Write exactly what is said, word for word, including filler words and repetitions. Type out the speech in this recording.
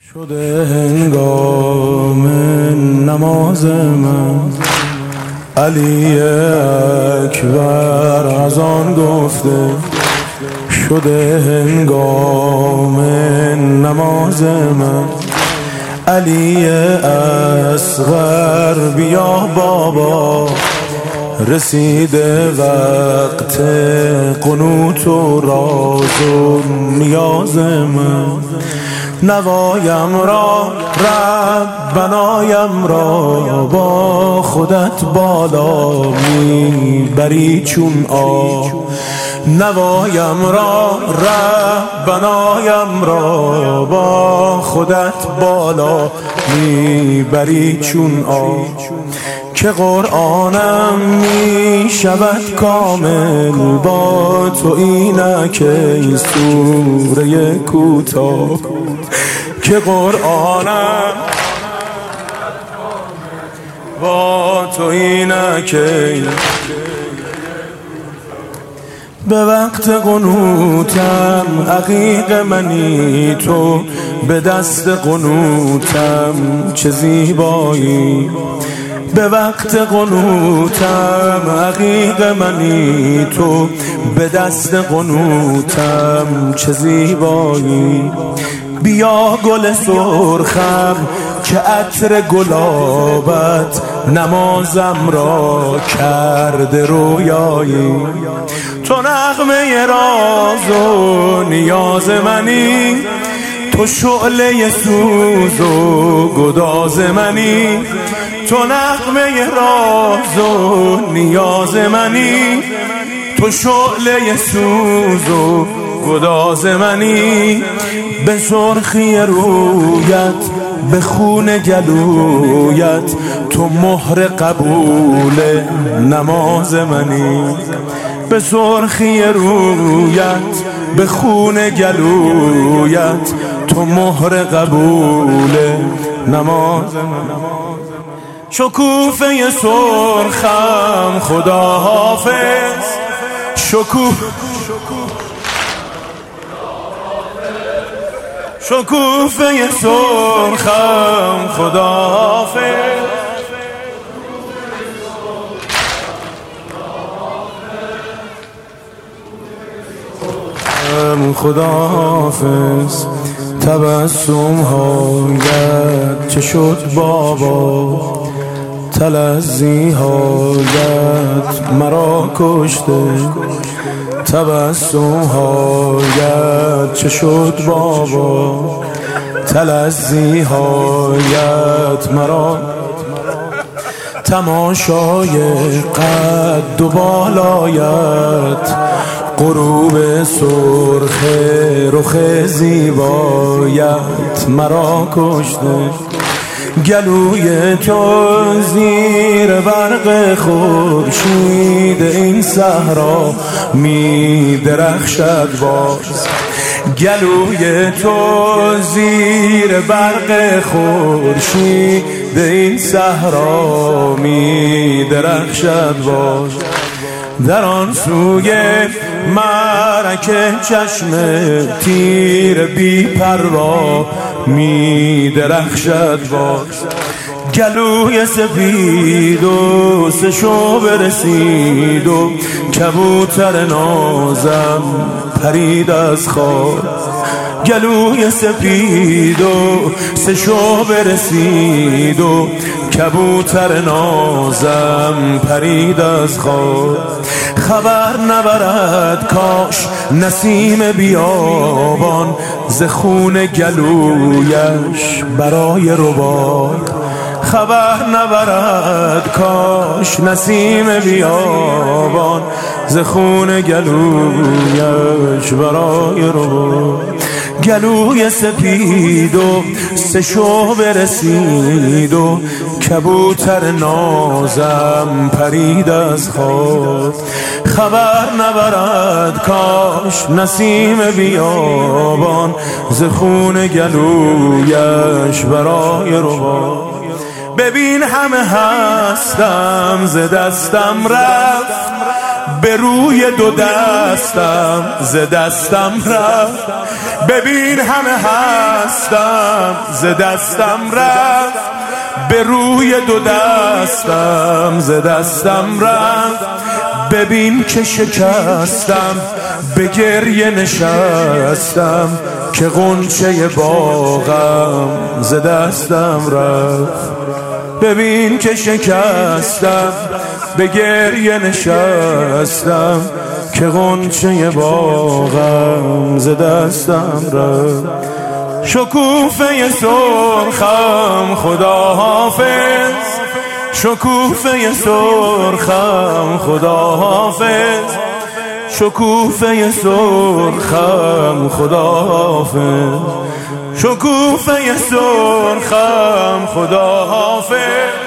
شده هنگام نماز من، علی اکبر از آن گفته. شده هنگام نماز من، علی اصغر بیا بابا. رسیده وقت قنوت و راز و نیاز من. نوایم را ربنایم را با خودت بالا میبری چون آب. نوایم را ربنایم را با خودت بالا میبری چون آب. که قرآنم می شود کامل با تو، اینک ای سوره کوتاه. که قرآنم با تو، اینک به وقت قنوتم عقیق منی تو، به دست قنوتم چه زیبایی. به وقت قنوتم عقیق منی تو، به دست قنوتم چه زیبایی. بیا گل سرخم که عطر گلابت نمازم را کرده رویایی. تو نغمه راز و نیاز منی، تو شعله سوز و گداز منی. تو نغمه راز و نیاز منی، تو شعله سوز و گداز منی. به سرخی رویت، به خون گلویت، تو مهر قبول نماز منی. به سرخی رویت، به خون گلویت، تو مهر قبول نماز منی. شکوفه سرخم خدا حافظ، شکوف شکوفه سرخم خدا حافظ. خدا حافظ. تبسم هایت چه شد بابا، تلذی هایت مرا کشته. تبسم هایت چه شد بابا، تلذی هایت مرا. تماشای قد و بالایت، غروب سرخ رخ زیبایت مرا کشته. گلوی تو زیر برق خورشید این صحرا می درخشد باز. گلوی تو زیر برق خورشید این صحرا می درخشد باز. در آن سوی مرکه چشم تیر بی پروا می درخشد باز. گلوی سفید و سه شعبه رسید و کبوتر نازم پرید از خواب. گلوی سفید و سه شعبه رسید و کبوتر نازم پرید از خواب. خبر نبرد کاش نسیم بیابان، ز خون گلویش برای رباب. خبر نبرد کاش نسیم بیابان، ز خون گلویش برای رباب. گلوی سپید و سه شعبه رسید و کبوتر نازم پرید از خواب. خبر نبرد کاش نسیم بیابان، ز خون گلویش برای رباب. ببین همه هستم ز دستم رفت، به روی دو دستم ز دستم رفت. ببین همه هستم ز دستم رفت. به روی دو دستم ز دستم رفت. ببین که شکستم به گریه نشستم که غنچه باغم ز دستم رفت. ببین که شکستم به گریه نشستم که غنچه باغم ز دستم رفت. شکوفه سرخم خدا حافظ. شکوفه سرخم خدا حافظ. شکوفه سرخم خدا حافظ. شکوفه سرخم خدا حافظ.